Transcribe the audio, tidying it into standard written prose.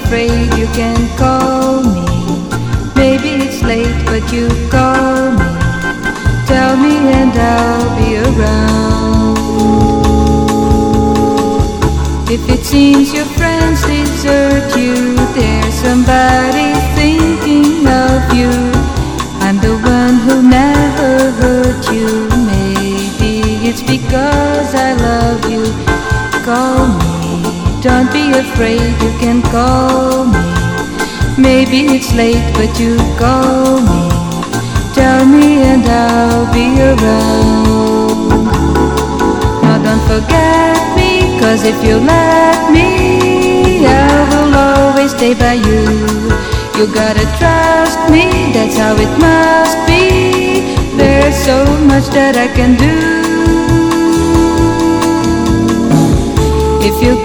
afraid you can call me. Maybe it's late but you call me. Tell me and I'll be around. If it seems your friends desert you, there's somebody thinking of you. I'm the one who never hurt you. Maybe it's because I love you. Call me, don't be afraid, you can call me. Maybe it's late but you call me. Tell me and I'll be around. Now don't forget me, 'cause if you let me, I will always stay by you. You gotta trust me, that's how it must be. There's so much that I can do. If you